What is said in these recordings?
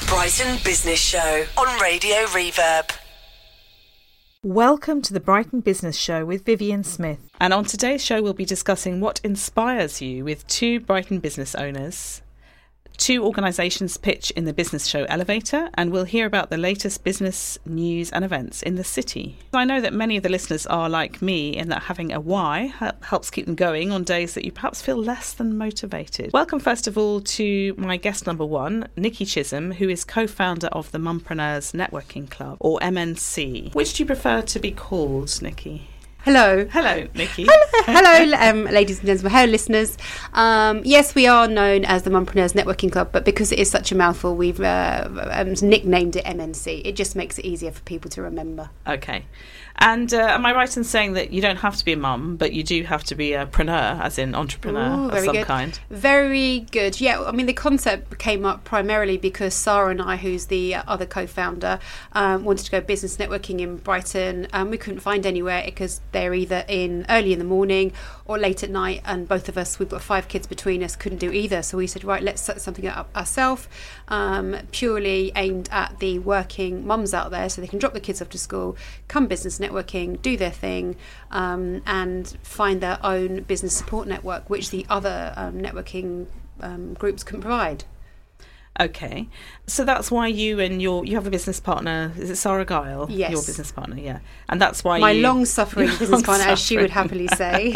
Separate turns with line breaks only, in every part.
Brighton Business Show on Radio Reverb.
Welcome to the Brighton Business Show with Vivian Smith.
And on today's show, we'll be discussing what inspires you with two Brighton business owners. Two organisations pitch in the business show Elevator, and we'll hear about the latest business news and events in the city. I know that many of the listeners are like me in that having a why helps keep them going on days that you perhaps feel less than motivated. Welcome first of all to my guest number one, Nikki Chisholm, who is co-founder of the Mumpreneurs Networking Club, or MNC. Which do you prefer to be called, Nikki?
Hello.
Hello, Nikki.
Hello, ladies and gentlemen. Hello, listeners. Yes, we are known as the Mumpreneurs Networking Club, but because it is such a mouthful, we've nicknamed it MNC. It just makes it easier for people to remember.
Okay. And am I right in saying that you don't have to be a mum, but you do have to be a preneur, as in entrepreneur of some kind?
Very good. Yeah, I mean, the concept came up primarily because Sarah and I, who's the other co-founder, wanted to go business networking in Brighton. We couldn't find anywhere because they're either in early in the morning or late at night, and both of us, we've got 5 kids between us, couldn't do either. So we said, right, let's set something up ourselves, purely aimed at the working mums out there so they can drop the kids off to school, come business networking, do their thing, and find their own business support network, which the other networking groups can provide.
Okay, so that's why you have a business partner. Is it Sarah Guile?
Yes,
your business partner. Yeah, and that's why
my long-suffering business partner, as she would happily say.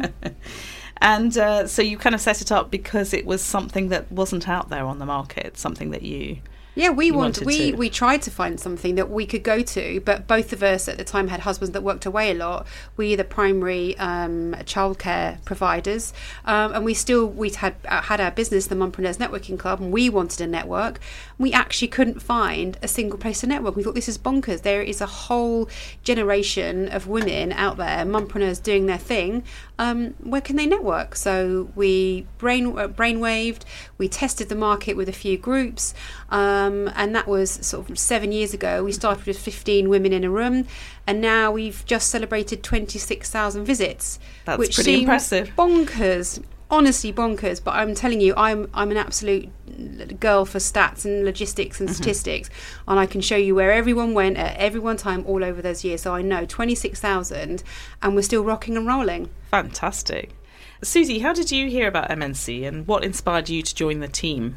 And so you kind of set it up because it was something that wasn't out there on the market, something that you.
Yeah, we tried to find something that we could go to, but both of us at the time had husbands that worked away a lot. We the primary childcare providers, and we'd had our business, the Mumpreneurs Networking Club, and we wanted a network. We actually couldn't find a single place to network. We thought, this is bonkers. There is a whole generation of women out there, mumpreneurs doing their thing. Where can they network? So we brainwaved. We tested the market with a few groups. And that was sort of 7 years ago. We started with 15 women in a room, and now we've just celebrated 26,000 visits.
That's
which
pretty
seems
impressive.
Bonkers, honestly bonkers. But I'm telling you, I'm an absolute girl for stats and logistics and statistics, and I can show you where everyone went at every one time all over those years. So I know 26,000, and we're still rocking and rolling.
Fantastic. Susie, how did you hear about MNC, and what inspired you to join the team?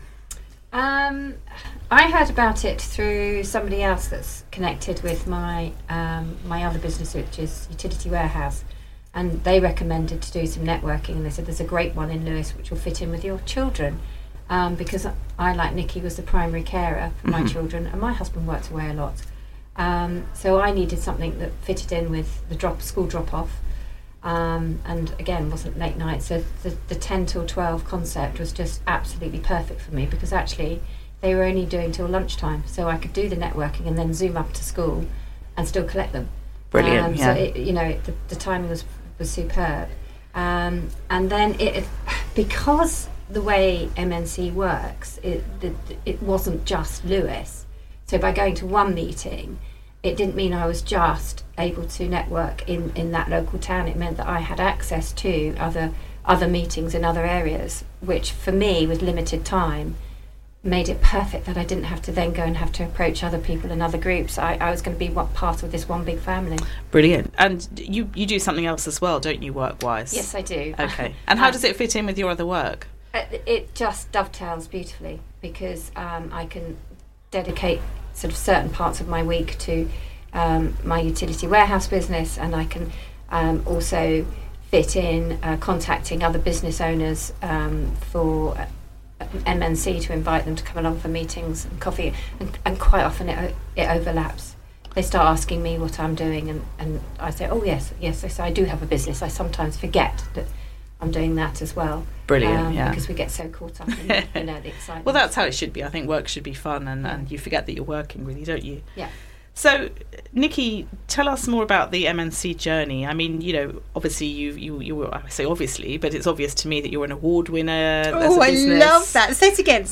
I heard about it through somebody else that's connected with my other business, which is Utility Warehouse, and they recommended to do some networking, and they said there's a great one in Lewes which will fit in with your children, because I, like Nikki, was the primary carer for my children, and my husband worked away a lot, so I needed something that fitted in with the school drop-off. And again, wasn't late night, so the 10 till 12 concept was just absolutely perfect for me, because actually they were only doing till lunchtime, so I could do the networking and then zoom up to school and still collect them.
Brilliant.
So the timing was superb, and then because the way MNC works, it wasn't just Lewes. So by going to one meeting, it didn't mean I was just able to network in that local town. It meant that I had access to other meetings in other areas, which for me, with limited time, made it perfect that I didn't have to then go and have to approach other people in other groups. I was going to be part of this one big family.
Brilliant. And you do something else as well, don't you, work-wise?
Yes, I do.
Okay. And how does it fit in with your other work?
It just dovetails beautifully, because I can dedicate sort of certain parts of my week to my Utility Warehouse business, and I can also fit in contacting other business owners for MNC to invite them to come along for meetings and coffee, and quite often it overlaps. They start asking me what I'm doing, and I say, oh yes, I do have a business. I sometimes forget that I'm doing that as well.
Brilliant,
because we get so caught up in the excitement.
Well, that's how it should be. I think work should be fun, and you forget that you're working, really, don't you?
Yeah.
So, Nikki, tell us more about the MNC journey. I mean, obviously you were, I say obviously, but it's obvious to me that you're an award winner.
Oh, I love that. Say it again.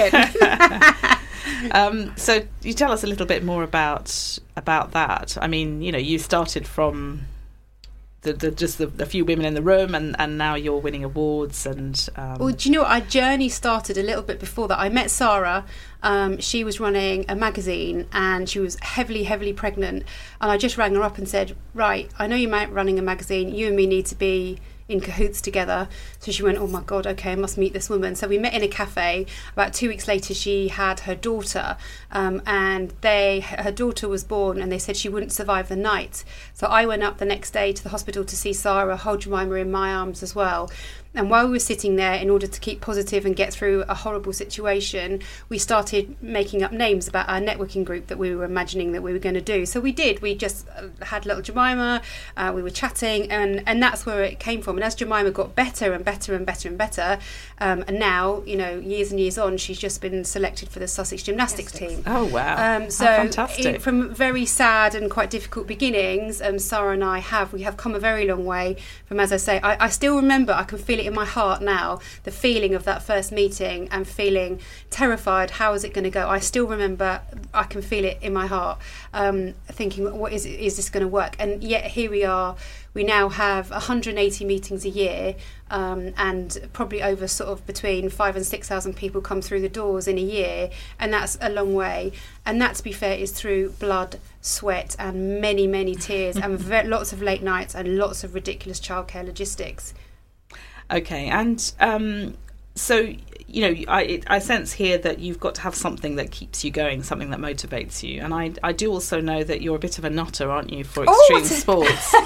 So you tell us a little bit more about that. I mean, you started from the few women in the room, and now you're winning awards. And
well, do you know what? Our journey started a little bit before that. I met Sarah. She was running a magazine and she was heavily pregnant, and I just rang her up and said, right, I know you're running a magazine, you and me need to be in cahoots together. So she went, oh my God, okay, I must meet this woman. So we met in a cafe. About 2 weeks later, she had her daughter, and her daughter was born, and they said she wouldn't survive the night. So I went up the next day to the hospital to see Sarah, hold Jemima in my arms as well. And while we were sitting there, in order to keep positive and get through a horrible situation, we started making up names about our networking group that we were imagining that we were going to do. So we did. We just had little Jemima, we were chatting, and that's where it came from. And as Jemima got better and better and better and better, and now, years and years on, she's just been selected for the Sussex Gymnastics team.
Oh, wow.
So
fantastic.
From very sad and quite difficult beginnings, Sarah and I have come a very long way from, as I say, I still remember, I can feel it in my heart now, the feeling of that first meeting and feeling terrified. How is it going to go? I still remember, I can feel it in my heart, thinking, what is this going to work? And yet here we are. We now have 180 meetings a year, and probably over sort of between 5,000 and 6,000 people come through the doors in a year, and that's a long way. And that, to be fair, is through blood, sweat, and many tears, and lots of late nights and lots of ridiculous childcare logistics.
Okay, and so, I sense here that you've got to have something that keeps you going, something that motivates you. And I do also know that you're a bit of a nutter, aren't you, for extreme sports?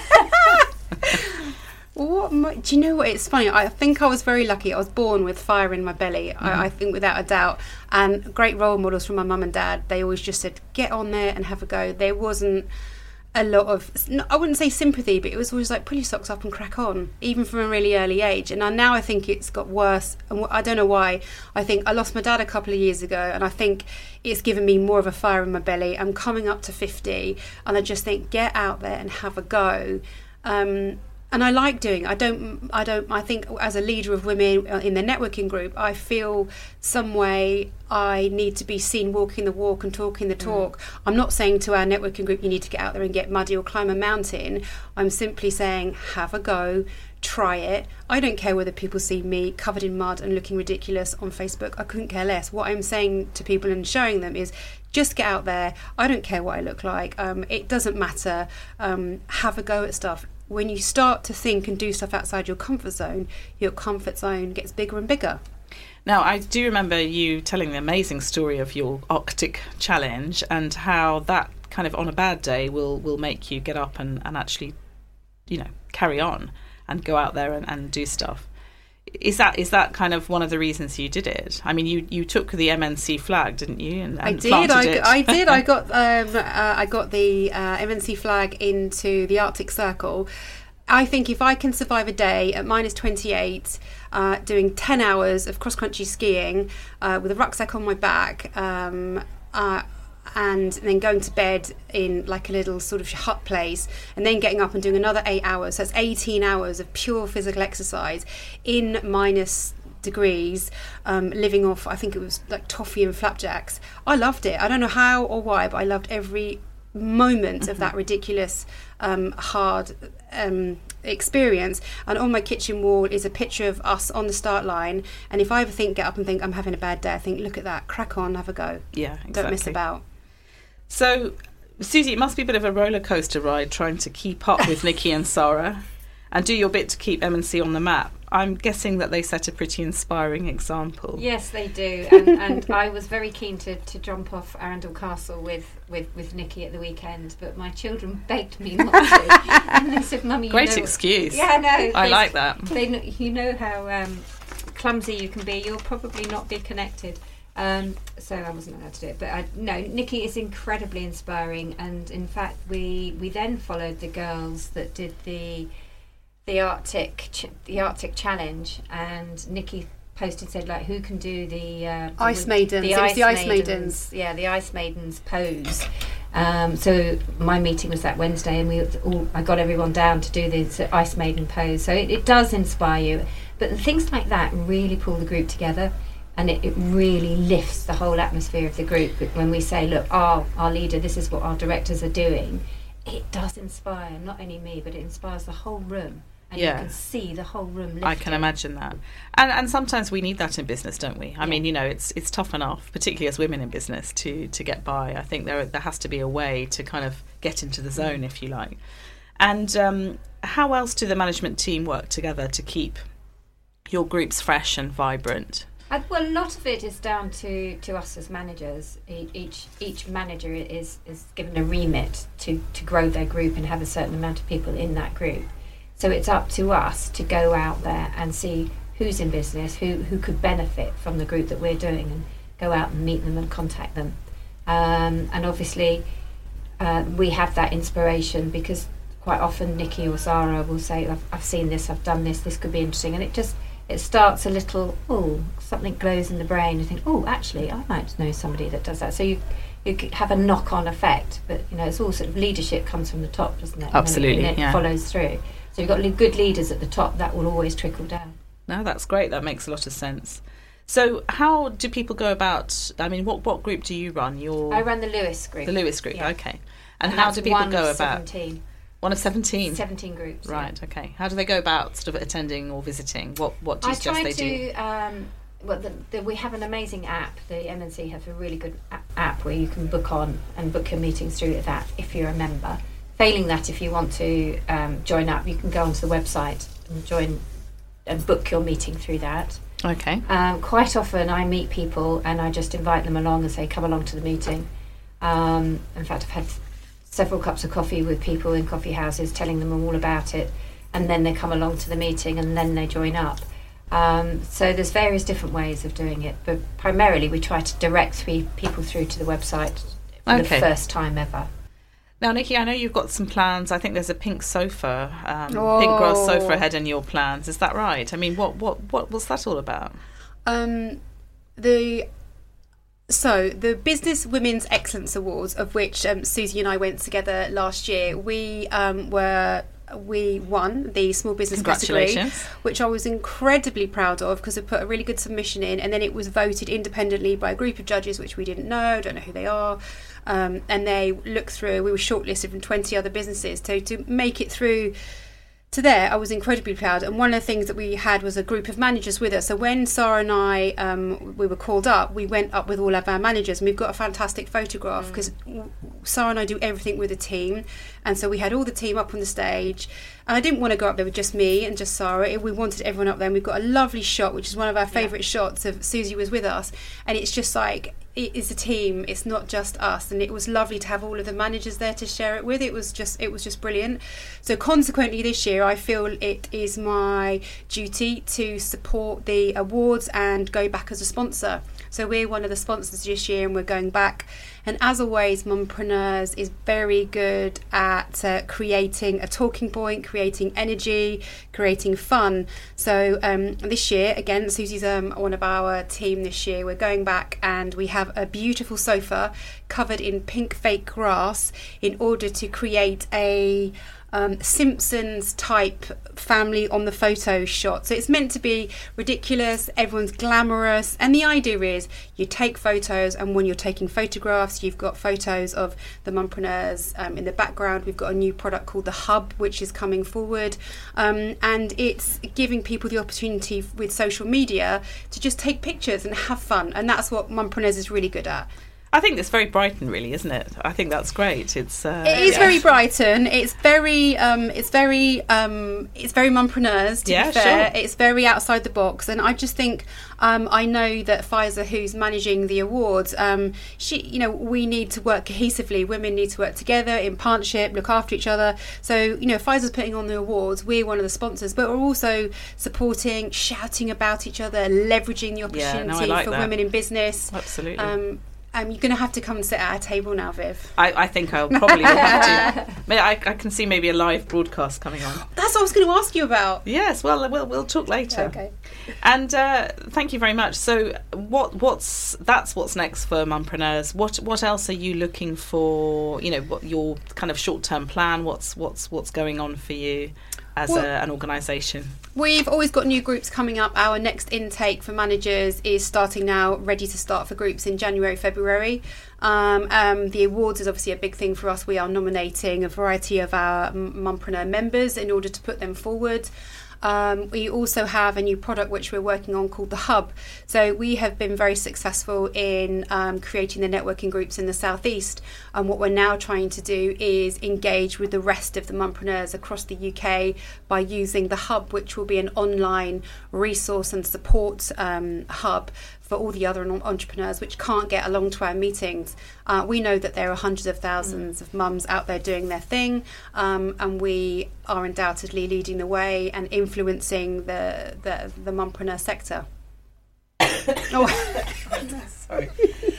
Do you know what? It's funny. I think I was very lucky. I was born with fire in my belly, I think, without a doubt. And great role models from my mum and dad. They always just said, get on there and have a go. There wasn't a lot of, I wouldn't say sympathy, but it was always like, pull your socks up and crack on, even from a really early age. And now I think it's got worse, and I don't know why. I think I lost my dad a couple of years ago, and I think it's given me more of a fire in my belly. I'm coming up to 50, and I just think, get out there and have a go. And I like doing it. I think as a leader of women in the networking group, I feel some way I need to be seen walking the walk and talking the talk. I'm not saying to our networking group, you need to get out there and get muddy or climb a mountain. I'm simply saying, have a go, try it. I don't care whether people see me covered in mud and looking ridiculous on Facebook. I couldn't care less. What I'm saying to people and showing them is, just get out there. I don't care what I look like. It doesn't matter. Have a go at stuff. When you start to think and do stuff outside your comfort zone gets bigger and bigger.
Now, I do remember you telling the amazing story of your Arctic challenge, and how that kind of on a bad day will make you get up and actually, carry on and go out there and do stuff. Is that kind of one of the reasons you did it? I mean, you took the MNC flag, didn't you? And
I did.
Planted
I did. I got the MNC flag into the Arctic Circle. I think if I can survive a day at minus 28, doing 10 hours of cross-country skiing with a rucksack on my back, and then going to bed in like a little sort of hut place, and then getting up and doing another 8 hours. So that's 18 hours of pure physical exercise in minus degrees, living off, I think it was like toffee and flapjacks. I loved it. I don't know how or why, but I loved every moment of that ridiculous hard experience. And on my kitchen wall is a picture of us on the start line, and if I ever get up and think I'm having a bad day, I think, look at that, crack on, have a go.
Yeah, exactly.
Don't miss about.
So, Susie, it must be a bit of a roller coaster ride trying to keep up with Nikki and Sarah and do your bit to keep M&C on the map. I'm guessing that they set a pretty inspiring example.
Yes, they do. And I was very keen to jump off Arundel Castle with Nikki at the weekend, but my children begged me not to. And they said, Mummy,
Great excuse.
Yeah, no.
I like that.
You know how clumsy you can be. You'll probably not be connected. So I wasn't allowed to do it. But Nikki is incredibly inspiring. And in fact, we then followed the girls that did the Arctic challenge, and Nikki posted, said, like, who can do the
Ice Maidens?
The Ice Maidens. Yeah, the Ice Maidens pose. So my meeting was that Wednesday, and I got everyone down to do the Ice Maiden pose. So it does inspire you, but things like that really pull the group together, and it really lifts the whole atmosphere of the group. When we say, look, our leader, this is what our directors are doing, it does inspire not only me, but it inspires the whole room. And you can see the whole room lifting.
I can imagine that. And sometimes we need that in business, don't we? I mean, it's tough enough, particularly as women in business, to get by. I think there has to be a way to kind of get into the zone, if you like. And how else do the management team work together to keep your groups fresh and vibrant?
Well, a lot of it is down to us as managers. Each manager is given a remit to grow their group and have a certain amount of people in that group. So it's up to us to go out there and see who's in business, who could benefit from the group that we're doing, and go out and meet them and contact them. And obviously we have that inspiration, because quite often Nikki or Sarah will say, I've seen this, I've done this could be interesting. And it starts a little, something glows in the brain. You think, actually, I might know somebody that does that. So you have a knock-on effect. But, it's all sort of leadership comes from the top, doesn't it?
Absolutely,
and it follows through. So you've got good leaders at the top, that will always trickle down.
No, that's great. That makes a lot of sense. So how do people go about, what group do you run?
I run the Lewis group.
The Lewis group,
yeah.
Okay. And how do people go about?
17.
One of 17?
17 groups.
Right, okay. How do they go about sort of attending or visiting? What do you suggest they do?
We have an amazing app. The MNC have a really good app where you can book on and book your meetings through that if you're a member. Failing that, if you want to join up, you can go onto the website and join and book your meeting through that.
Okay.
Quite often I meet people and I just invite them along and say, come along to the meeting. In fact, I've had several cups of coffee with people in coffee houses, telling them all about it, and then they come along to the meeting and then they join up. So there's various different ways of doing it, but primarily we try to direct people through to the website for the first time ever.
Now, Nikki, I know you've got some plans. I think there's a pink sofa, pink grass sofa ahead in your plans. Is that right? I mean, what's that all about?
The Business Women's Excellence Awards, of which Susie and I went together last year, we won the Small Business category, which I was incredibly proud of, because we put a really good submission in, and then it was voted independently by a group of judges, which we don't know who they are, and they looked through. We were shortlisted from 20 other businesses, so to make it through to there, I was incredibly proud. And one of the things that we had was a group of managers with us. So when Sarah and I we were called up, we went up with all of our managers, and we've got a fantastic photograph, because Sarah and I do everything with a team, and so we had all the team up on the stage. And I didn't want to go up there with just me and just Sarah. We wanted everyone up there, and we've got a lovely shot, which is one of our favourite shots of Susie was with us, and it's just like, it is a team, it's not just us. And it was lovely to have all of the managers there to share it with. It was just brilliant. So consequently this year I feel it is my duty to support the awards and go back as a sponsor. So we're one of the sponsors this year, and we're going back. And as always, Mumpreneurs is very good at creating a talking point, creating energy, creating fun. So this year, again, Susie's one of our team this year. We're going back, and we have a beautiful sofa covered in pink fake grass in order to create a Simpsons type family on the photo shot. So it's meant to be ridiculous, everyone's glamorous, and the idea is you take photos, and when you're taking photographs, you've got photos of the Mumpreneurs in the background. We've got a new product called the Hub, which is coming forward, and it's giving people the opportunity with social media to just take pictures and have fun, and that's what Mumpreneurs is really good at.
I think it's very Brighton, really, isn't it? I think that's great.
It is very Brighton. It's very Mumpreneurs, to be fair.
Sure.
It's very outside the box, and I just think I know that Faiza, who's managing the awards, we need to work cohesively. Women need to work together in partnership, look after each other. So Faiza's putting on the awards. We're one of the sponsors, but we're also supporting, shouting about each other, leveraging the opportunity for women in business.
Absolutely.
You're going to have to come and sit at our table now, Viv.
I think I'll probably have to. I can see maybe a live broadcast coming on.
That's what I was going to ask you about.
Yes, well, we'll talk later.
Okay.
And thank you very much. So, what's next for Mumpreneurs? What else are you looking for? What your kind of short-term plan? What's going on for you? as an organisation?
We've always got new groups coming up. Our next intake for managers is starting now, ready to start for groups in January, February. The awards is obviously a big thing for us. We are nominating a variety of our Mumpreneur members in order to put them forward. We also have a new product which we're working on called the Hub. So we have been very successful in creating the networking groups in the Southeast, and what we're now trying to do is engage with the rest of the mumpreneurs across the UK by using the Hub, which will be an online resource and support hub for all the other entrepreneurs which can't get along to our meetings. We know that there are hundreds of thousands of mums out there doing their thing, and we are undoubtedly leading the way and influencing the mumpreneur sector.
Sorry.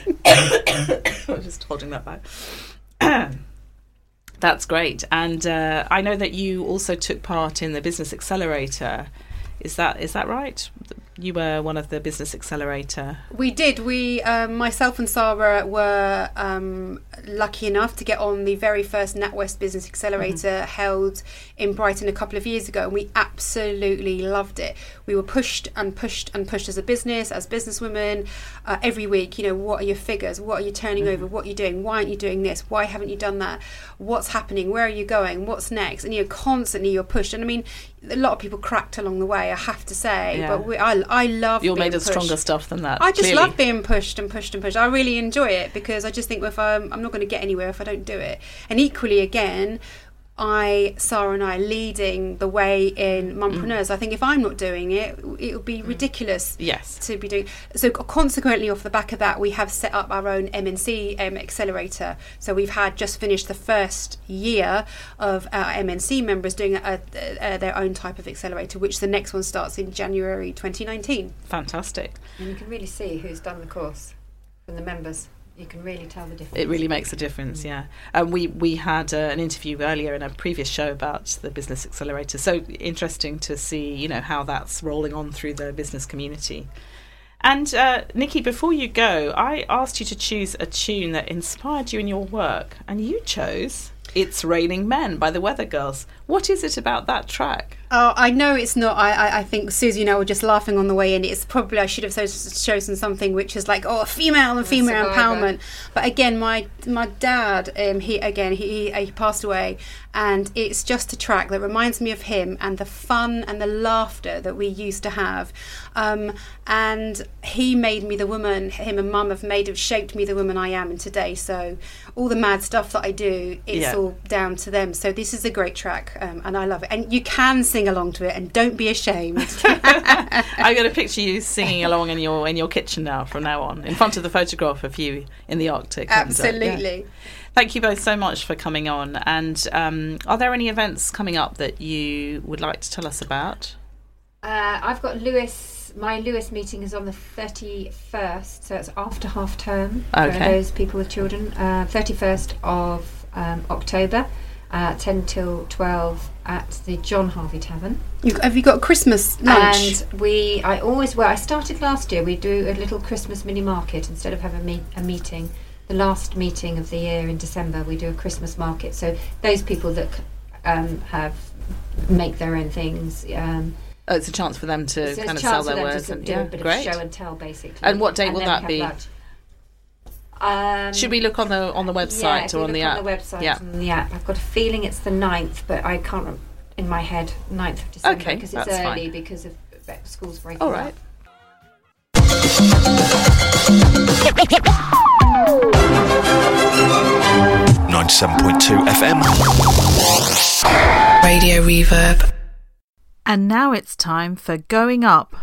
I was just holding that back. That's great. And I know that you also took part in the Business Accelerator. Is that right? You were one of the Business Accelerator.
We did. Myself and Sarah were lucky enough to get on the very first NatWest Business Accelerator held in Brighton a couple of years ago, and we absolutely loved it. We were pushed and pushed and pushed as a business, as businesswomen, every week. What are your figures? What are you turning over? What are you doing? Why aren't you doing this? Why haven't you done that? What's happening? Where are you going? What's next? And constantly you're pushed. And I mean, a lot of people cracked along the way, I have to say.
Yeah.
But I love.
You're made of stronger stuff than that.
I just love being pushed and pushed and pushed. I really enjoy it because I just think if I'm not going to get anywhere if I don't do it. And equally, again, Sarah and I leading the way in mumpreneurs. I think if I'm not doing it, it would be ridiculous to be doing. So consequently, off the back of that, we have set up our own MNC accelerator. So we've just finished the first year of our MNC members doing their own type of accelerator, which the next one starts in January 2019.
Fantastic.
And you can really see who's done the course from the members. You can really tell the difference.
It really makes a difference, yeah. We had an interview earlier in a previous show about the Business Accelerator. So interesting to see, how that's rolling on through the business community. And Nikki, before you go, I asked you to choose a tune that inspired you in your work, and you chose It's Raining Men by the Weather Girls. What is it about that track?
Oh, I know it's not. I think Susie and I were just laughing on the way in. It's probably, I should have chosen something which is like, female and female empowerment. But again, my dad, he passed away, and it's just a track that reminds me of him and the fun and the laughter that we used to have. And he made me the woman. Him and Mum have shaped me the woman I am today. So all the mad stuff that I do, it's all down to them. So this is a great track, and I love it. And you can sing along to it, and don't be ashamed.
I'm going to picture you singing along in your kitchen now, from now on, in front of the photograph of you in the Arctic.
Absolutely.
Thank you both so much for coming on. And are there any events coming up that you would like to tell us about?
I've got my Lewis meeting is on the 31st, so it's after half term for those people with children. 31st of October, 10 till 12 at the John Harvey Tavern.
Have you got a Christmas lunch?
And I started last year. We do a little Christmas mini market instead of having a meeting. The last meeting of the year in December, we do a Christmas market. So those people that make their own things.
It's a chance for them to kind of sell their wares
and do a bit of show and tell, basically.
And what date will that be? Should we look on the website or on the app?
On the website and the app. I've got a feeling it's the 9th, but I can't remember in my head. 9th of December, because it's early because of schools breaking
all right.
up.
97.2 FM.
Radio Reverb.
And now it's time for Going Up.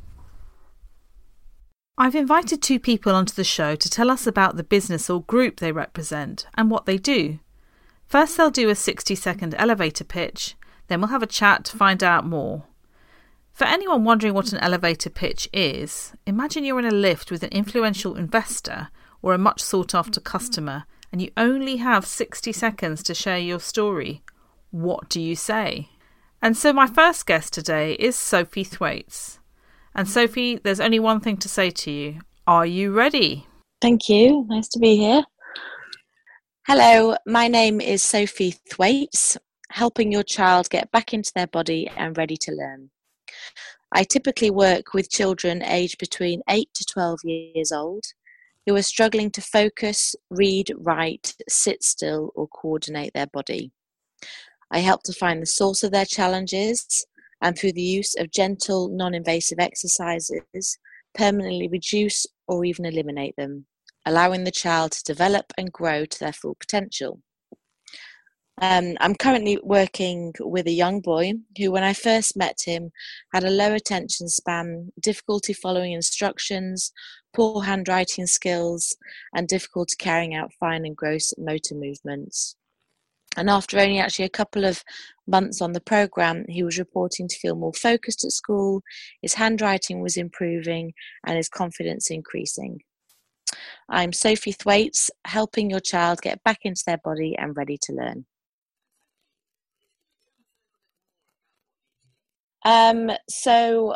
I've invited two people onto the show to tell us about the business or group they represent and what they do. First, they'll do a 60-second elevator pitch, then we'll have a chat to find out more. For anyone wondering what an elevator pitch is, imagine you're in a lift with an influential investor or a much sought-after customer, and you only have 60 seconds to share your story. What do you say? And so my first guest today is Sophie Thwaites. And Sophie, there's only one thing to say to you. Are you ready?
Thank you. Nice to be here. Hello, my name is Sophie Thwaites. helping your child get back into their body and ready to learn. I typically work with children aged between 8 to 12 years old who are struggling to focus, read, write, sit still, or coordinate their body. I help to find the source of their challenges and, through the use of gentle, non-invasive exercises, permanently reduce or even eliminate them, allowing the child to develop and grow to their full potential. I'm currently working with a young boy who, when I first met him, had a low attention span, difficulty following instructions, poor handwriting skills, and difficulty carrying out fine and gross motor movements. And after only actually a couple of months on the programme, he was reporting to feel more focused at school, his handwriting was improving, and his confidence increasing. I'm Sophie Thwaites, helping your child get back into their body and ready to learn. So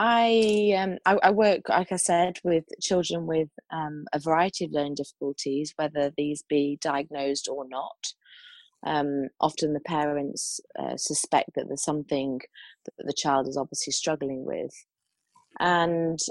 I work, like I said, with children with a variety of learning difficulties, whether these be diagnosed or not. Often the parents suspect that there's something that the child is obviously struggling with, and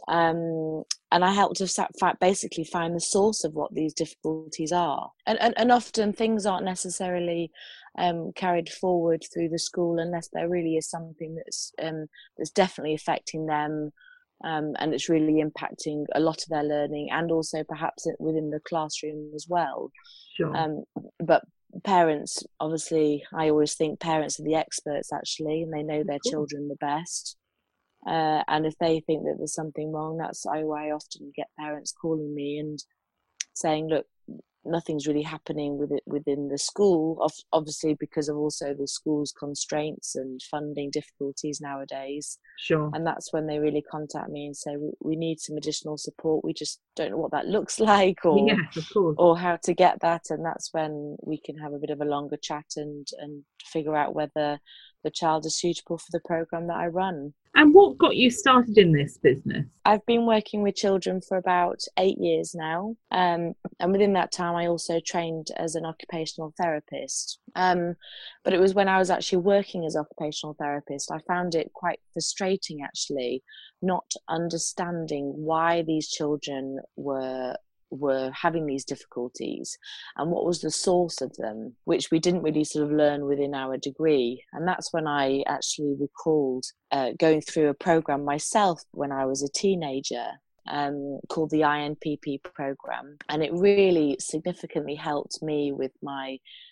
I help to basically find the source of what these difficulties are, and often things aren't necessarily carried forward through the school unless there really is something that's definitely affecting them, and it's really impacting a lot of their learning, and also perhaps within the classroom as well.
Sure.
But parents, obviously, I always think parents are the experts actually, and they know their children the best. And if they think that there's something wrong, that's why I often get parents calling me and saying, look, nothing's really happening within the school, obviously because of also the school's constraints and funding difficulties nowadays.
Sure.
And that's when they really contact me and say, we need some additional support. We just don't know what that looks like, or
Yes, of course.
or how to get that. And that's when we can have a bit of a longer chat and figure out whether the child is suitable for the programme that I run.
And what got you started in this business?
I've been working with children for about 8 years now. And within that time, I also trained as an occupational therapist. But it was when I was actually working as an occupational therapist, I found it quite frustrating, actually, not understanding why these children were having these difficulties and what was the source of them, which we didn't really sort of learn within our degree. And that's when I actually recalled going through a program myself when I was a teenager, called the INPP program, and it really significantly helped me with my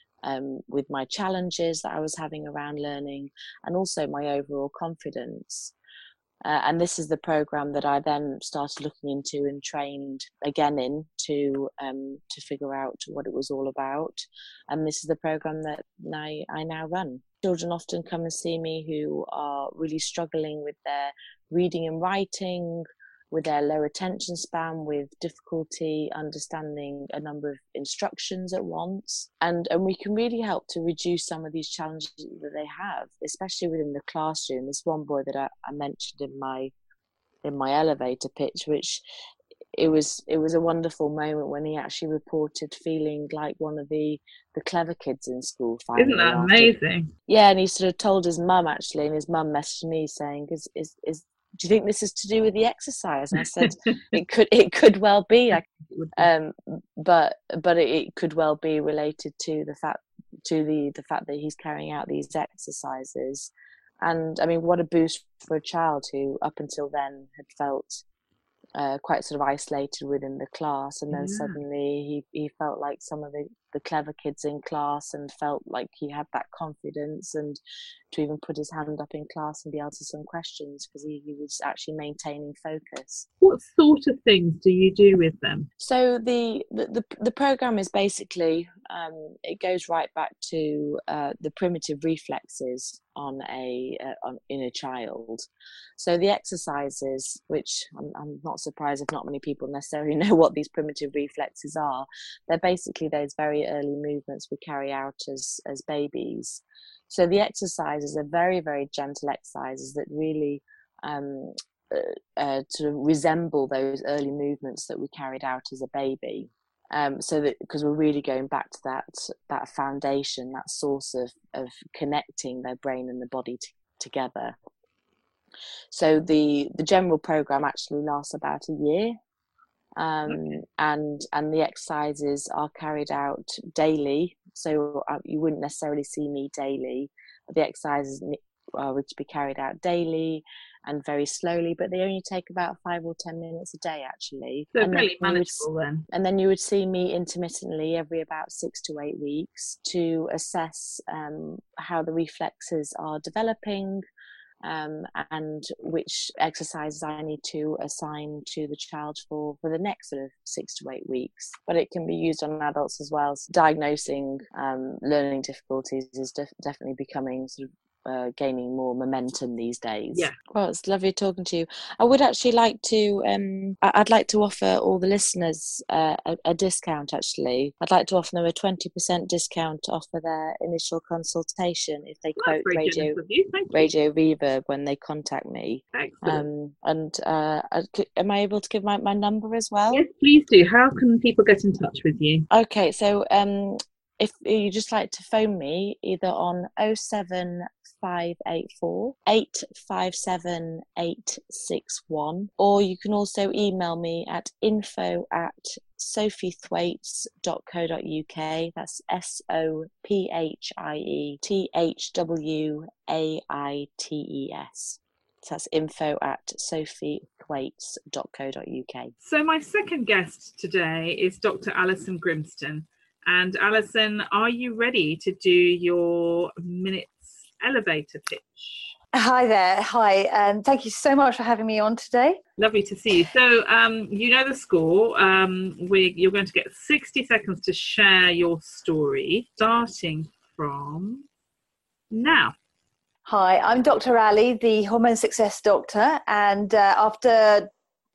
challenges that I was having around learning, and also my overall confidence. And this is the program that I then started looking into and trained again in to figure out what it was all about. And this is the program that I now run. Children often come and see me who are really struggling with their reading and writing, with their low attention span, with difficulty understanding a number of instructions at once. And we can really help to reduce some of these challenges that they have, especially within the classroom. This one boy that I mentioned in my elevator pitch, which it was a wonderful moment when he actually reported feeling like one of the clever kids in school. Finally,
isn't that amazing?
Yeah, and he sort of told his mum actually, and his mum messaged me saying, do you think this is to do with the exercise? And I said, it could well be, but it could well be related to the fact that he's carrying out these exercises. And I mean, what a boost for a child who up until then had felt quite sort of isolated within the class, and then suddenly he felt like some of the clever kids in class, and felt like he had that confidence, and to even put his hand up in class and be answer some questions because he was actually maintaining focus.
What sort of things do you do with them?
So the program is basically it goes right back to the primitive reflexes in a child. So the exercises, which I'm not surprised if not many people necessarily know what these primitive reflexes are, they're basically those very early movements we carry out as babies. So the exercises are very, very gentle exercises that really sort of resemble those early movements that we carried out as a baby. So that, because we're really going back to that foundation, that source of connecting their brain and the body together. So the general program actually lasts about a year. And the exercises are carried out daily, so you wouldn't necessarily see me daily, but the exercises are to be carried out daily and very slowly, but they only take about 5 or 10 minutes a day actually.
So
and
fairly manageable then.
And then you would see me intermittently every about 6 to 8 weeks to assess how the reflexes are developing, and which exercises I need to assign to the child for the next sort of 6 to 8 weeks. But it can be used on adults as well. So diagnosing learning difficulties is definitely becoming sort of gaining more momentum these days.
Yeah.
Well, it's lovely talking to you. I would actually like to, I'd like to offer all the listeners a discount actually. I'd like to offer them a 20% discount off of their initial consultation if they quote Radio Reverb when they contact me.
Excellent.
Am I able to give my number as well?
Yes, please do. How can people get in touch with you?
Okay, so if you just like to phone me either on 07584 857 861, or you can also email me at info@sophiethwaites.co.uk. That's SOPHIETHWAITES. So that's info@sophiethwaites.co.uk.
So my second guest today is Dr. Alison Grimston. And Alison, are you ready to do your minutes elevator pitch?
Hi there. Hi. Thank you so much for having me on today.
Lovely to see you. So you know the score. You're going to get 60 seconds to share your story, starting from now.
Hi, I'm Dr. Ali, the Hormone Success Doctor. And after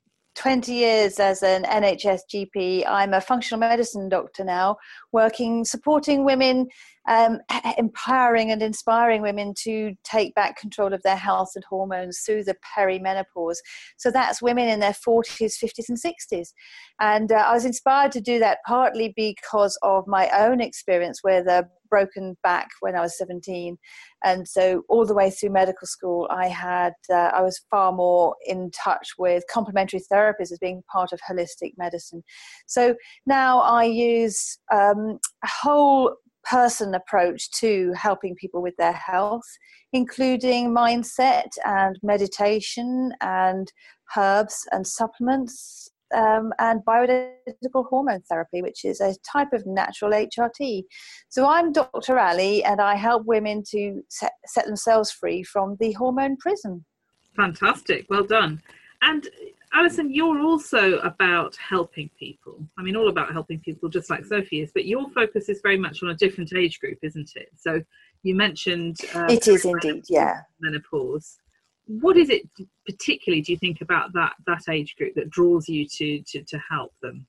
20 years as an NHS GP, I'm a functional medicine doctor now, supporting women, empowering and inspiring women to take back control of their health and hormones through the perimenopause. So that's women in their 40s, 50s and 60s. And I was inspired to do that partly because of my own experience with a broken back when I was 17. And so all the way through medical school, I was far more in touch with complementary therapies as being part of holistic medicine. So now I use a whole person approach to helping people with their health, including mindset and meditation and herbs and supplements, and bioidentical hormone therapy, which is a type of natural HRT. So I'm Dr. Ali, and I help women to set themselves free from the hormone prison.
Fantastic. Well done. And Alison, you're also about helping people. I mean, all about helping people, just like Sophie is, but your focus is very much on a different age group, isn't it? So you mentioned...
it is indeed, yeah.
Menopause. What is it particularly, do you think, about that age group that draws you to help them?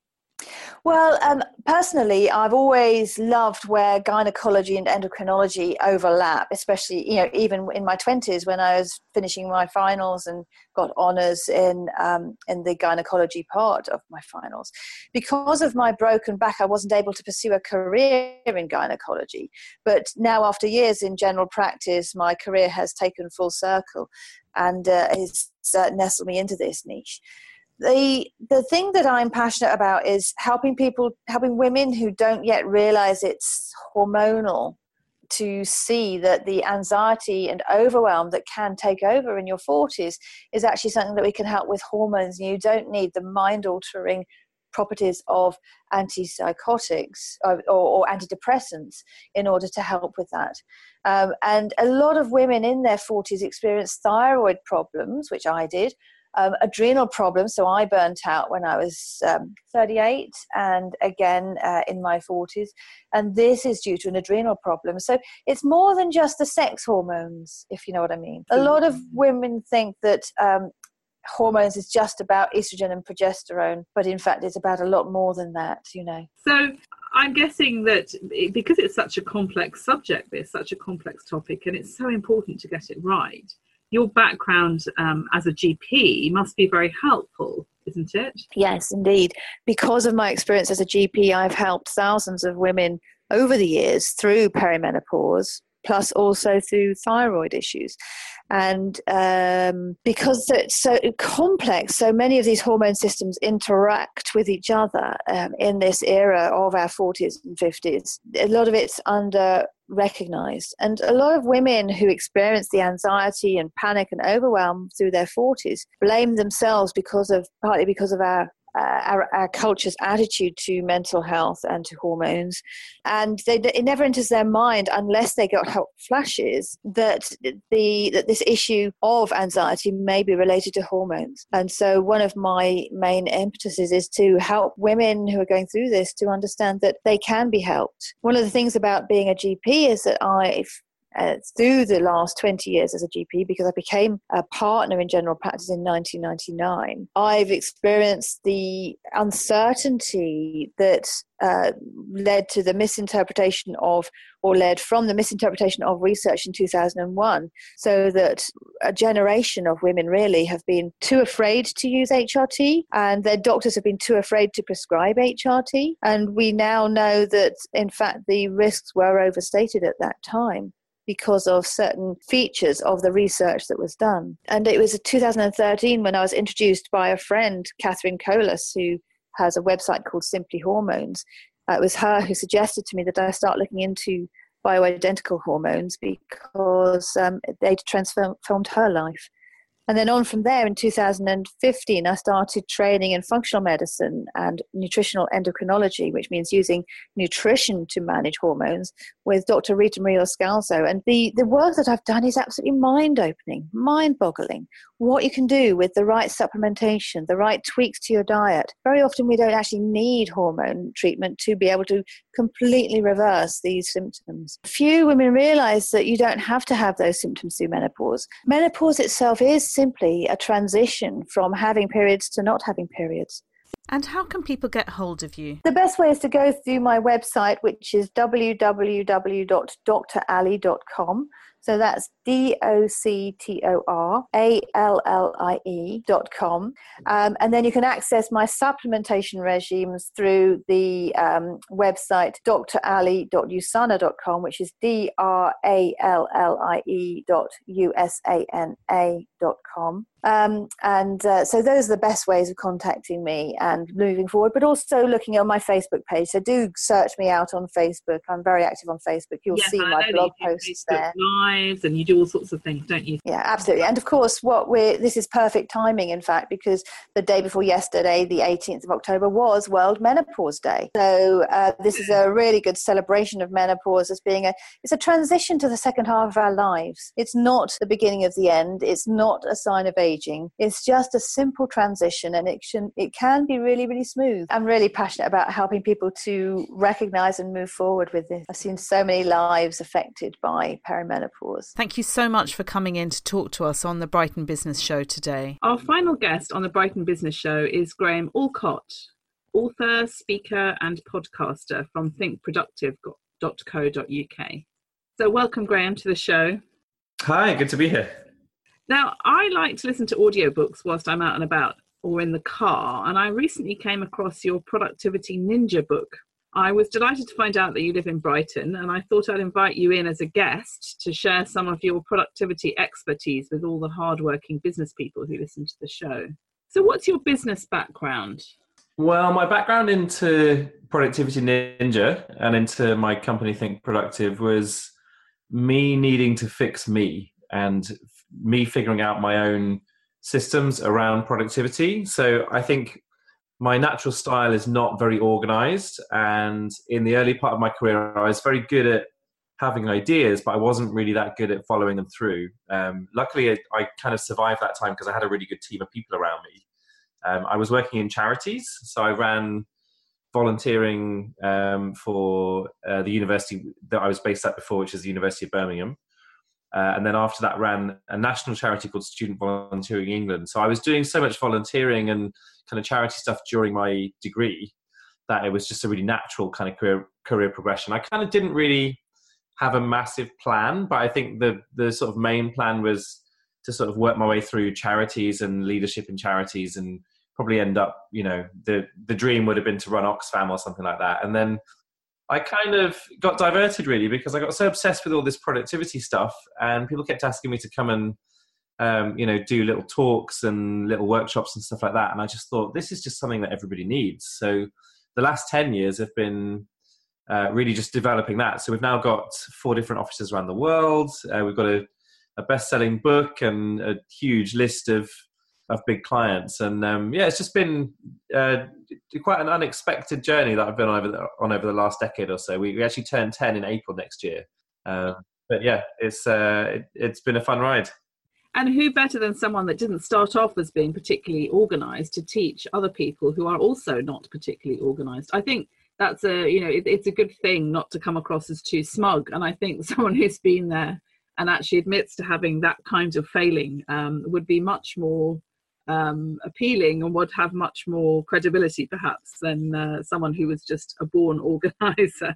Well, personally, I've always loved where gynecology and endocrinology overlap, especially, even in my 20s when I was finishing my finals and got honours in the gynecology part of my finals. Because of my broken back, I wasn't able to pursue a career in gynecology. But now, after years in general practice, my career has taken full circle and has nestled me into this niche. The thing that I'm passionate about is helping women who don't yet realize it's hormonal to see that the anxiety and overwhelm that can take over in your 40s is actually something that we can help with hormones. And you don't need the mind-altering properties of antipsychotics or antidepressants in order to help with that. And a lot of women in their 40s experience thyroid problems, which I did, adrenal problems. So I burnt out when I was 38 and again in my 40s. And this is due to an adrenal problem. So it's more than just the sex hormones, if you know what I mean. A lot of women think that hormones is just about estrogen and progesterone, but in fact it's about a lot more than that,
So I'm guessing that because it's such a complex subject, it's such a complex topic, and it's so important to get it right, your background as a GP must be very helpful
isn't it?
Yes, indeed. Because of my experience as a GP, I've helped thousands of women over the years through perimenopause, plus also through thyroid issues. And because it's so complex, so many of these hormone systems interact with each other in this era of our 40s and 50s. A lot of it's under recognized, and a lot of women who experience the anxiety and panic and overwhelm through their 40s blame themselves partly because of our culture's attitude to mental health and to hormones, and it never enters their mind unless they get help flashes that this issue of anxiety may be related to hormones. And so one of my main impetuses is to help women who are going through this to understand that they can be helped. One of the things about being a GP is that I've through the last 20 years as a GP, because I became a partner in general practice in 1999, I've experienced the uncertainty that led from the misinterpretation of research in 2001, so that a generation of women really have been too afraid to use HRT, and their doctors have been too afraid to prescribe HRT. And we now know that, in fact, the risks were overstated at that time because of certain features of the research that was done. And it was in 2013 when I was introduced by a friend, Catherine Colas, who has a website called Simply Hormones. It was her who suggested to me that I start looking into bioidentical hormones because they transformed her life. And then on from there, in 2015, I started training in functional medicine and nutritional endocrinology, which means using nutrition to manage hormones, with Dr. Rita Maria Scalzo. And the work that I've done is absolutely mind-opening, mind-boggling. What you can do with the right supplementation, the right tweaks to your diet. Very often we don't actually need hormone treatment to be able to completely reverse these symptoms. Few women realize that you don't have to have those symptoms through menopause. Menopause itself is simply a transition from having periods to not having periods.
And how can people get hold of you?
The best way is to go through my website, which is www.drallie.com. So that's DOCTORALLIE.com. And then you can access my supplementation regimes through the website drallie.usana.com, which is DRALLIE.USANA.com. So those are the best ways of contacting me and moving forward, but also looking at my Facebook page. So do search me out on Facebook. I'm very active on Facebook. You'll see my blog posts there.
Lives, and you do all sorts of things, don't you?
Yeah, absolutely. And of course, this is perfect timing, in fact, because the day before yesterday, the 18th of October, was World Menopause Day. So this is a really good celebration of menopause as being it's a transition to the second half of our lives. It's not the beginning of the end. It's not a sign of aging. It's just a simple transition, and it can be really, really smooth. I'm really passionate about helping people to recognize and move forward with this. I've seen so many lives affected by perimenopause.
Thank you so much for coming in to talk to us on the Brighton Business Show today.
Our final guest on the Brighton Business Show is Graham Allcott, author, speaker and podcaster from thinkproductive.co.uk. So welcome, Graham, to the show.
Hi, good to be here.
Now, I like to listen to audiobooks whilst I'm out and about or in the car, and I recently came across your Productivity Ninja book. I was delighted to find out that you live in Brighton, and I thought I'd invite you in as a guest to share some of your productivity expertise with all the hardworking business people who listen to the show. So what's your business background?
Well, my background into Productivity Ninja and into my company Think Productive was me needing to fix me and me figuring out my own systems around productivity. So I think my natural style is not very organized, and in the early part of my career I was very good at having ideas, but I wasn't really that good at following them through. Luckily I kind of survived that time because I had a really good team of people around me. I was working in charities, so I ran volunteering for the university that I was based at before, which is the University of Birmingham. And then after that ran a national charity called Student Volunteering England. So I was doing so much volunteering and kind of charity stuff during my degree that it was just a really natural kind of career progression. I kind of didn't really have a massive plan, but I think the sort of main plan was to sort of work my way through charities and leadership in charities and probably end up, the dream would have been to run Oxfam or something like that. And then I kind of got diverted, really, because I got so obsessed with all this productivity stuff, and people kept asking me to come and do little talks and little workshops and stuff like that. And I just thought, this is just something that everybody needs. So the last 10 years have been really just developing that. So we've now got 4 different offices around the world. We've got a best-selling book and a huge list of big clients. And it's just been quite an unexpected journey that I've been on over the last decade or so. We actually turn 10 in April next year. But yeah, it's been a fun ride.
And who better than someone that didn't start off as being particularly organised to teach other people who are also not particularly organised? I think that's it's a good thing not to come across as too smug. And I think someone who's been there and actually admits to having that kind of failing would be much more appealing and would have much more credibility perhaps than someone who was just a born organiser.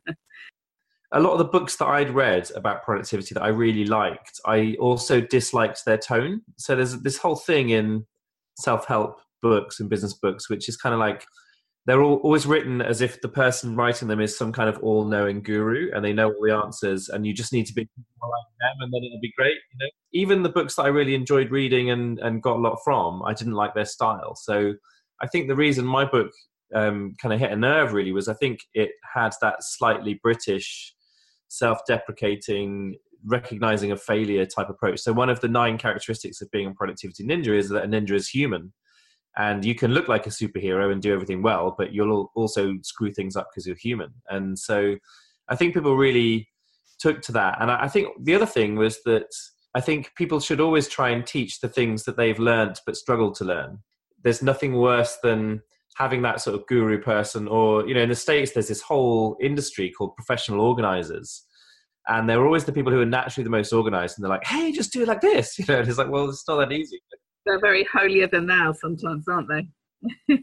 A lot of the books that I'd read about productivity that I really liked, I also disliked their tone. So there's this whole thing in self-help books and business books, which is kind of like, they're always written as if the person writing them is some kind of all-knowing guru and they know all the answers and you just need to be more like them and then it'll be great. Even the books that I really enjoyed reading and got a lot from, I didn't like their style. So I think the reason my book kind of hit a nerve really was I think it had that slightly British, self-deprecating, recognizing a failure type approach. So one of the 9 characteristics of being a productivity ninja is that a ninja is human. And you can look like a superhero and do everything well, but you'll also screw things up because you're human. And so I think people really took to that. And I think the other thing was that I think people should always try and teach the things that they've learned but struggled to learn. There's nothing worse than having that sort of guru person, or, in the States, there's this whole industry called professional organizers. And they're always the people who are naturally the most organized. And they're like, hey, just do it like this. And it's like, well, it's not that easy.
They're very holier than thou sometimes, aren't they?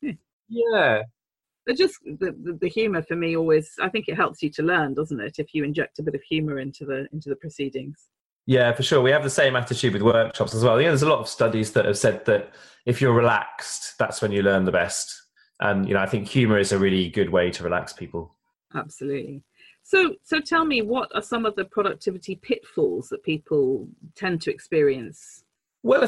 Yeah.
They're just the humour for me always, I think it helps you to learn, doesn't it? If you inject a bit of humour into the proceedings. Yeah,
for sure. We have the same attitude with workshops as well. There's a lot of studies that have said that if you're relaxed, that's when you learn the best. And, I think humour is a really good way to relax people.
Absolutely. So tell me, what are some of the productivity pitfalls that people tend to experience?
Well,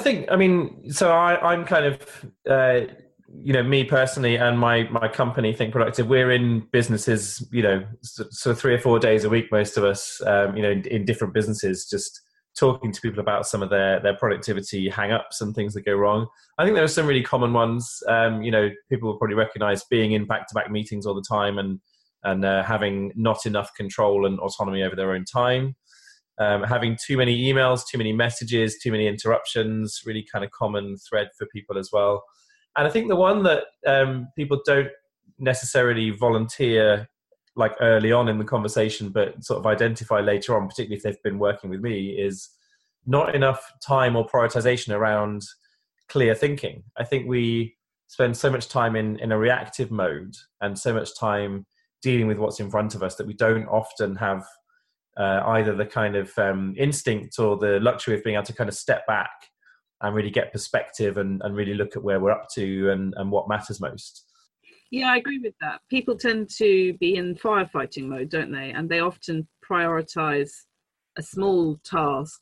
I'm kind of, me personally and my company, Think Productive, we're in businesses, so 3 or 4 days a week, most of us, in different businesses, just talking to people about some of their productivity hang-ups and things that go wrong. I think there are some really common ones. People will probably recognize being in back-to-back meetings all the time and having not enough control and autonomy over their own time. Having too many emails, too many messages, too many interruptions, really kind of common thread for people as well. And I think the one that people don't necessarily volunteer like early on in the conversation, but sort of identify later on, particularly if they've been working with me, is not enough time or prioritization around clear thinking. I think we spend so much time in a reactive mode and so much time dealing with what's in front of us that we don't often have either the kind of instinct or the luxury of being able to kind of step back and really get perspective and really look at where we're up to and what matters most.
Yeah, I agree with that. People tend to be in firefighting mode, don't they? And they often prioritize a small task,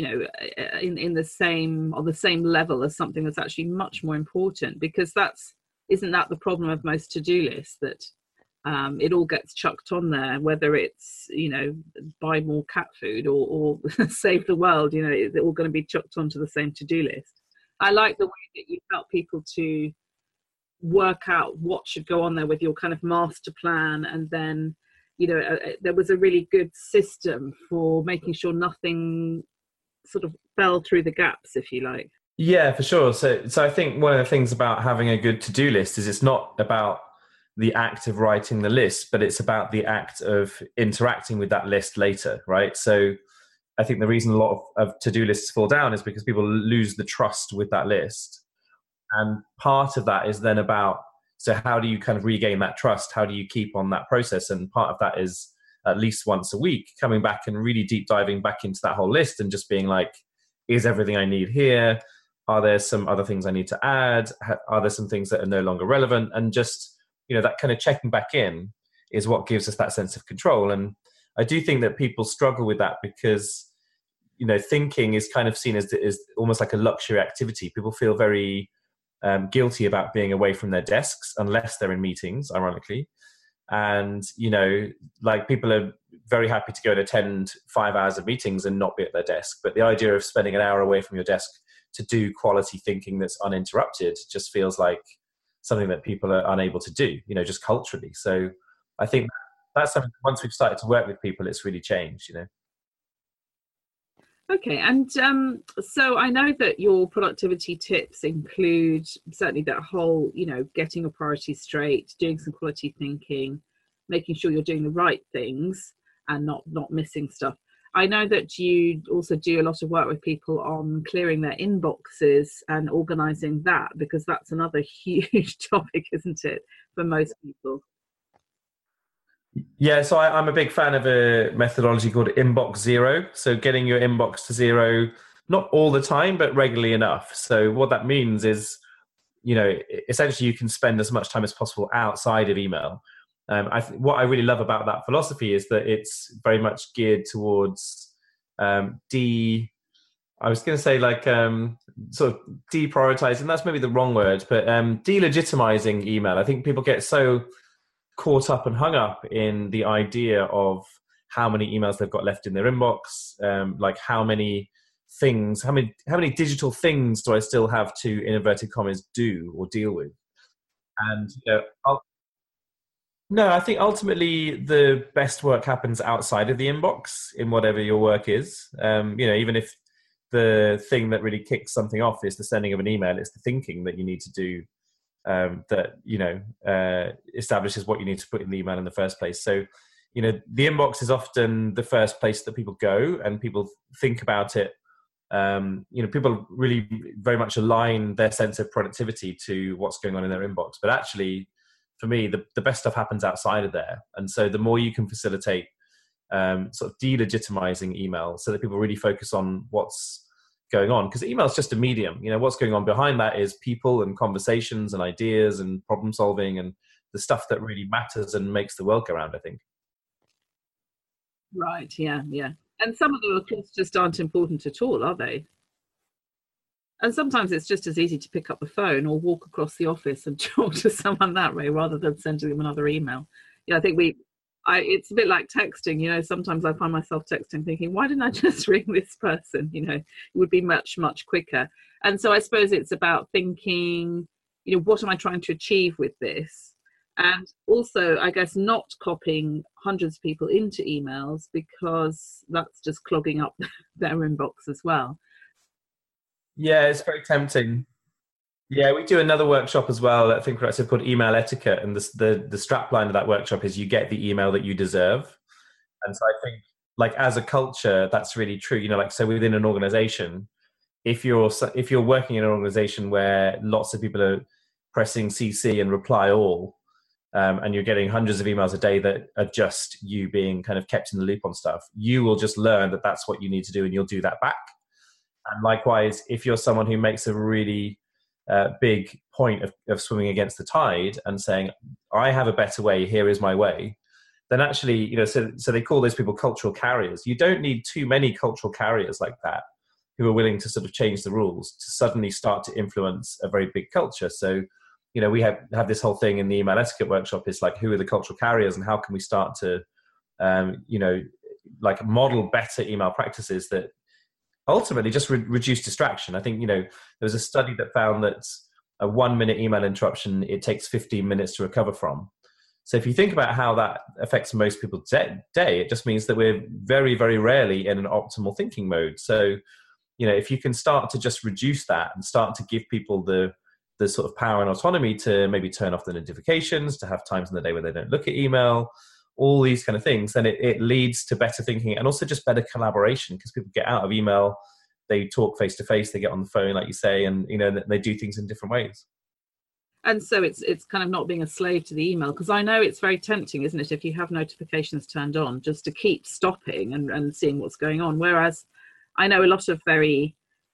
in the same level as something that's actually much more important, because isn't that the problem of most to-do lists, that it all gets chucked on there, whether it's, buy more cat food or save the world, it's all going to be chucked onto the same to-do list. I like the way that you help people to work out what should go on there with your kind of master plan, and then there was a really good system for making sure nothing sort of fell through the gaps, if you like.
Yeah, for sure. So I think one of the things about having a good to-do list is it's not about the act of writing the list, but it's about the act of interacting with that list later, right? So I think the reason a lot of to-do lists fall down is because people lose the trust with that list. And part of that is then about, so how do you kind of regain that trust? How do you keep on that process? And part of that is at least once a week, coming back and really deep diving back into that whole list and just being like, is everything I need here? Are there some other things I need to add? Are there some things that are no longer relevant? And just, that kind of checking back in is what gives us that sense of control. And I do think that people struggle with that because, thinking is kind of seen as almost like a luxury activity. People feel very guilty about being away from their desks unless they're in meetings, ironically. And, like people are very happy to go and attend 5 hours of meetings and not be at their desk. But the idea of spending an hour away from your desk to do quality thinking that's uninterrupted just feels like something that people are unable to do, just culturally. So I think that's something, once we've started to work with people, it's really changed,
Okay, and so I know that your productivity tips include certainly that whole, getting your priorities straight, doing some quality thinking, making sure you're doing the right things and not missing stuff. I know that you also do a lot of work with people on clearing their inboxes and organising that, because that's another huge topic, isn't it, for most people?
Yeah, so I'm a big fan of a methodology called Inbox Zero. So getting your inbox to zero, not all the time, but regularly enough. So what that means is, essentially you can spend as much time as possible outside of email. What I really love about that philosophy is that it's very much geared towards I was going to say sort of deprioritizing. That's maybe the wrong word, but delegitimizing email. I think people get so caught up and hung up in the idea of how many emails they've got left in their inbox, like how many digital things do I still have to, in inverted commas, do or deal with? And no, I think ultimately the best work happens outside of the inbox in whatever your work is. Even if the thing that really kicks something off is the sending of an email, it's the thinking that you need to do that establishes what you need to put in the email in the first place. So the inbox is often the first place that people go and people think about it. People really very much align their sense of productivity to what's going on in their inbox, but actually for me the best stuff happens outside of there. And so the more you can facilitate sort of delegitimizing email so that people really focus on what's going on, because email is just a medium. What's going on behind that is people and conversations and ideas and problem solving and the stuff that really matters and makes the world go round, I think.
Right, yeah. And some of them, of course, just aren't important at all, are they? And sometimes it's just as easy to pick up the phone or walk across the office and talk to someone that way rather than sending them another email. I think it's a bit like texting. Sometimes I find myself texting thinking, why didn't I just ring this person? It would be much, much quicker. And so I suppose it's about thinking, what am I trying to achieve with this? And also, I guess, not copying hundreds of people into emails, because that's just clogging up their inbox as well.
Yeah, it's very tempting. Yeah, we do another workshop as well at Think Productive called Email Etiquette, and the strapline of that workshop is you get the email that you deserve. And so I think, like, as a culture, that's really true. So within an organization, if you're working in an organization where lots of people are pressing CC and reply all, and you're getting hundreds of emails a day that are just you being kind of kept in the loop on stuff, you will just learn that that's what you need to do, and you'll do that back. And likewise, if you're someone who makes a really big point of swimming against the tide and saying, I have a better way, here is my way, then actually, so they call those people cultural carriers. You don't need too many cultural carriers like that who are willing to sort of change the rules to suddenly start to influence a very big culture. So, we have this whole thing in the email etiquette workshop. It's like, who are the cultural carriers and how can we start to, model better email practices that ultimately just reduce distraction. I think, there was a study that found that a 1 minute email interruption, it takes 15 minutes to recover from. So if you think about how that affects most people's day, it just means that we're very, very rarely in an optimal thinking mode. So, if you can start to just reduce that and start to give people the sort of power and autonomy to maybe turn off the notifications, to have times in the day where they don't look at email, all these kind of things, then it leads to better thinking and also just better collaboration, because people get out of email, they talk face to face, they get on the phone, like you say, and they do things in different ways.
And so it's kind of not being a slave to the email, because I know it's very tempting, isn't it, if you have notifications turned on, just to keep stopping and seeing what's going on. Whereas I know a lot of very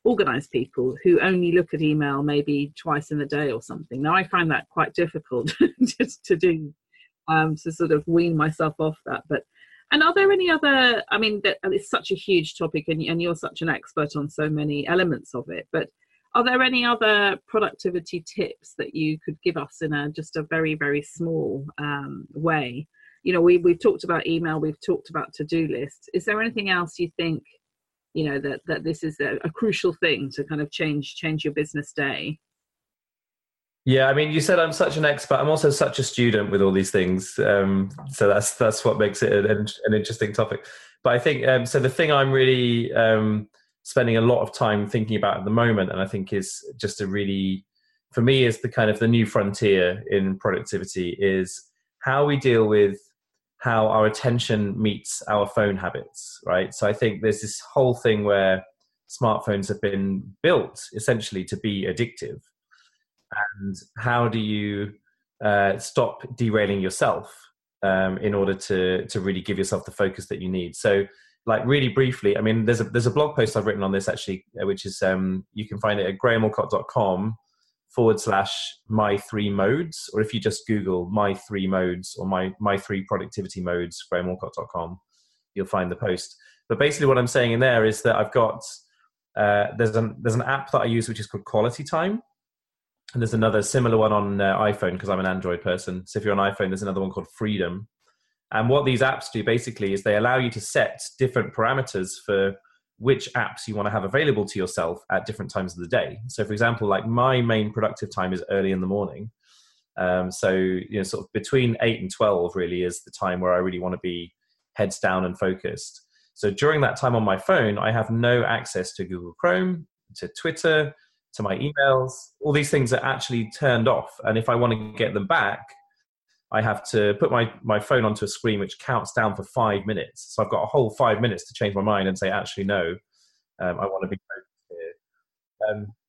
organized people who only look at email maybe twice in the day or something. Now, I find that quite difficult just to do, to sort of wean myself off that. And are there any other, I mean, it's such a huge topic, and you're such an expert on so many elements of it, but are there any other productivity tips that you could give us in just a very, very small way? You know, we've talked about email, we've talked about to-do lists. Is there anything else you think, you know, that this is a crucial thing to kind of change your business day?
Yeah, I mean, you said I'm such an expert. I'm also such a student with all these things. So that's what makes it an interesting topic. But I think, so the thing I'm really spending a lot of time thinking about at the moment, and I think is just a really, for me, is the kind of the new frontier in productivity, is how we deal with how our attention meets our phone habits, right? So I think there's this whole thing where smartphones have been built essentially to be addictive. And how do you stop derailing yourself in order to really give yourself the focus that you need? So, like, really briefly, I mean, there's a blog post I've written on this actually, which is you can find it at grahamallcott.com/my3 modes, or if you just Google my 3 modes or my 3 productivity modes, grahamallcott.com, you'll find the post. But basically, what I'm saying in there is that I've got there's an app that I use which is called Quality Time. And there's another similar one on iPhone, because I'm an Android person. So if you're on iPhone, there's another one called Freedom. And what these apps do basically is they allow you to set different parameters for which apps you want to have available to yourself at different times of the day. So for example, like my main productive time is early in the morning. So, you know, sort of between 8 and 12 really is the time where I really want to be heads down and focused. So during that time on my phone, I have no access to Google Chrome, to Twitter, to my emails. All these things are actually turned off. And if I want to get them back, I have to put my phone onto a screen which counts down for 5 minutes. So I've got a whole 5 minutes to change my mind and say, actually, no, I want to be focused here.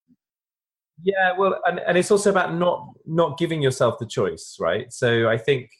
Yeah, well, and it's also about not giving yourself the choice, right? So I think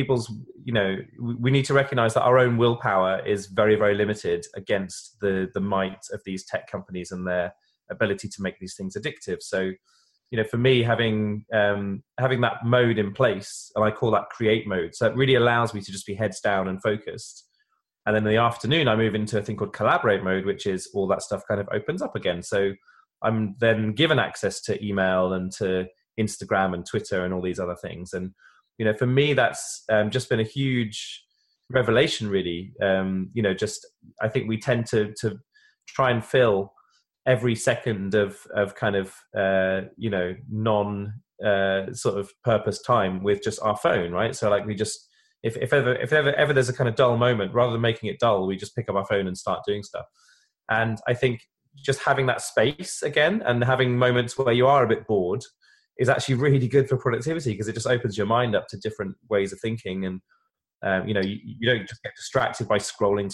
we need to recognize that our own willpower is very, very limited against the might of these tech companies and their ability to make these things addictive. So, you know, for me, having that mode in place, and I call that create mode, so it really allows me to just be heads down and focused. And then in the afternoon, I move into a thing called collaborate mode, which is all that stuff kind of opens up again. So I'm then given access to email and to Instagram and Twitter and all these other things. And, you know, for me, that's just been a huge revelation, really. You know, just I think we tend to try and fill every second of kind of you know, non sort of purpose time with just our phone, right? So like we just if ever there's a kind of dull moment, rather than making it dull, we just pick up our phone and start doing stuff. And I think just having that space again and having moments where you are a bit bored is actually really good for productivity, because it just opens your mind up to different ways of thinking. And you know, you don't just get distracted by scrolling.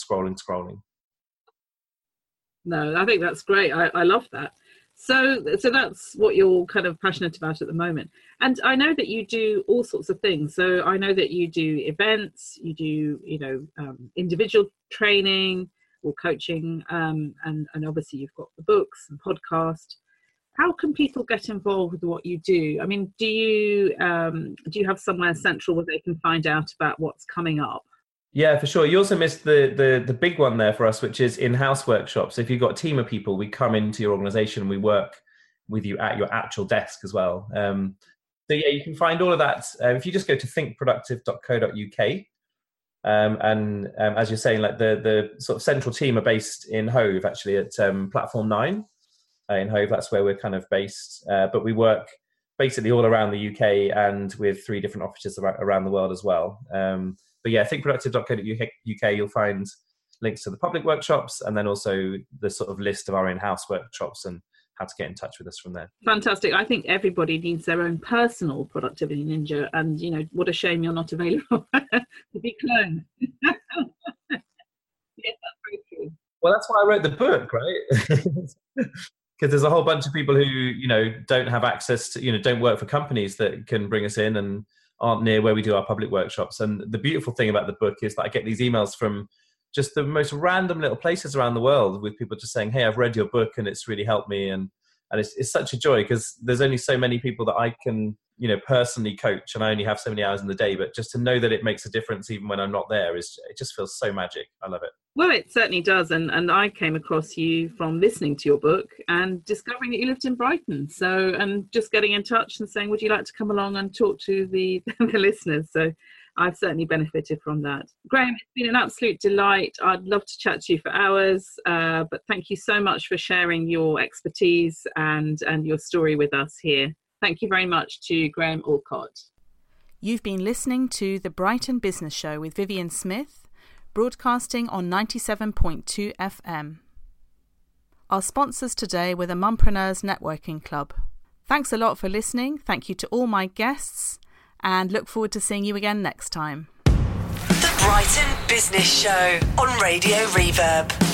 No, I think that's great. I love that. So that's what you're kind of passionate about at the moment. And I know that you do all sorts of things. So I know that you do events, you do, you know, individual training or coaching, and obviously you've got the books and podcast. How can people get involved with what you do? I mean, do you have somewhere central where they can find out about what's coming up?
Yeah, for sure. You also missed the big one there for us, which is in-house workshops. If you've got a team of people, we come into your organization, we work with you at your actual desk as well. So yeah, you can find all of that if you just go to thinkproductive.co.uk. And as you're saying, like the sort of central team are based in Hove, actually at Platform 9 in Hove. That's where we're kind of based. But we work basically all around the UK and with 3 different offices around the world as well. But yeah, thinkproductive.co.uk, you'll find links to the public workshops and then also the sort of list of our in-house workshops and how to get in touch with us from there.
Fantastic. I think everybody needs their own personal productivity ninja, and, you know, what a shame you're not available to be cloned. Yeah, that's very true.
Well, that's why I wrote the book, right? Because there's a whole bunch of people who, you know, don't have access to, you know, don't work for companies that can bring us in and aren't near where we do our public workshops. And the beautiful thing about the book is that I get these emails from just the most random little places around the world with people just saying, hey, I've read your book and it's really helped me. And it's such a joy because there's only so many people that I can, personally coach, and I only have so many hours in the day. But just to know that it makes a difference even when I'm not there, it just feels so magic. I love it.
Well, it certainly does. And I came across you from listening to your book and discovering that you lived in Brighton. So, and just getting in touch and saying, would you like to come along and talk to the listeners? So I've certainly benefited from that. Graham, it's been an absolute delight. I'd love to chat to you for hours, but thank you so much for sharing your expertise and your story with us here. Thank you very much to Graham Alcott.
You've been listening to The Brighton Business Show with Vivian Smith, broadcasting on 97.2 FM. Our sponsors today were the Mumpreneurs Networking Club. Thanks a lot for listening. Thank you to all my guests, and look forward to seeing you again next time.
The Brighton Business Show on Radio Reverb.